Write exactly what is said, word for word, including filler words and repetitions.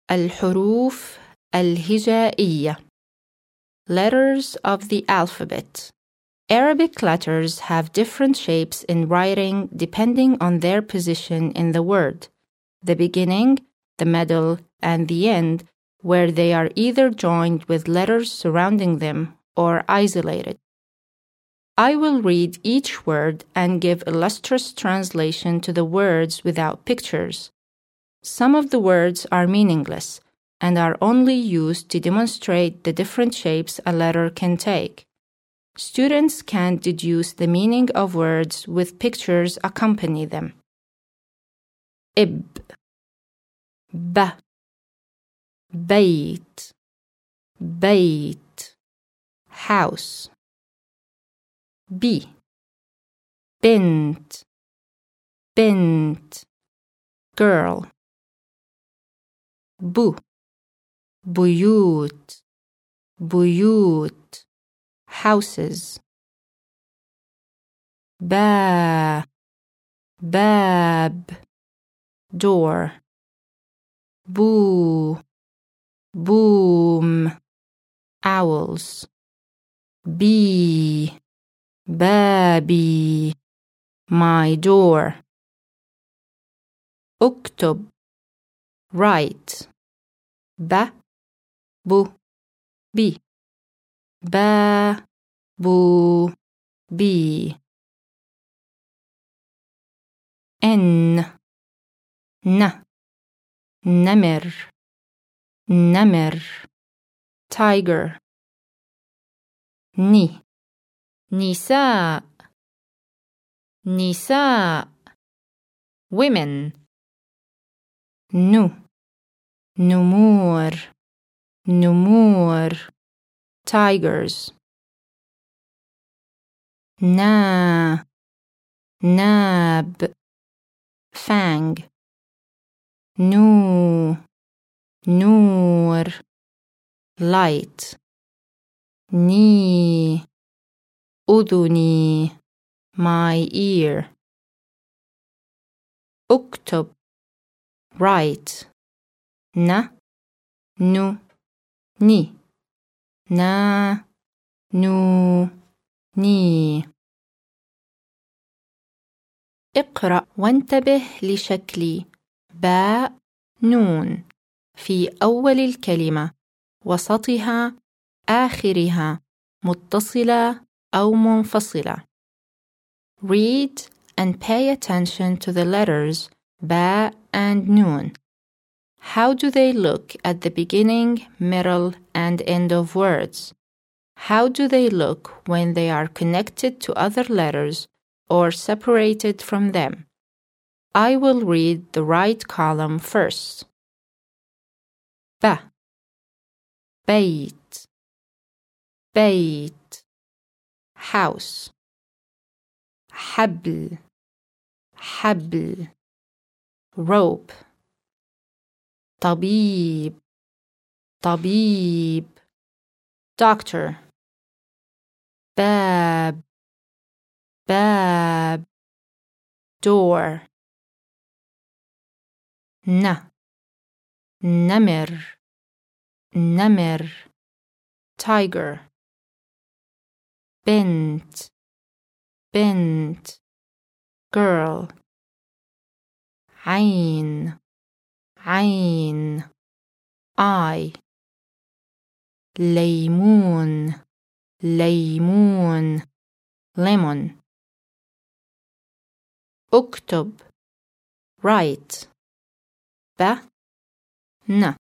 الحروف الهجائية. Letters of the alphabet. Arabic letters have different shapes in writing depending on their position in the word, the beginning, the middle, and the end, where they are either joined with letters surrounding them or isolated. I will read each word and give illustrious translation to the words without pictures. Some of the words are meaningless and are only used to demonstrate the different shapes a letter can take. Students can deduce the meaning of words with pictures accompany them. Ib, ba, bait, bait, house. Bi, bint, bint, girl. Bu, buyut, buyut, houses. Ba, bab, door. Boo, boom, owls. Bee, baby, my door. Uktub, write. Ba, bu, bi. Ba, bu, bi. En, na. Namir, namir, tiger. Ni, nisa, nisa, women. Nu, numur, numur, tigers. Na, nab, fang. Nu, nur, light. Ni, uduni, my ear. Uktub, write. Na, nu, ni. Na, nu, ni. اقرأ وانتبه لشكل باء نون في أول الكلمة، وسطها، آخرها، متصلة أو منفصلة. Read and pay attention to the letters ba and nun. How do they look at the beginning, middle, and end of words? How do they look when they are connected to other letters or separated from them? I will read the right column first. Ba, bait, bait, house. حبل, حبل, rope. طبيب, طبيب, doctor. باب, باب, door. ن, نمر, نمر, tiger. بنت, بنت, girl. عين, عين, eye. ليمون, ليمون, lemon. اكتب, write. ب, ن.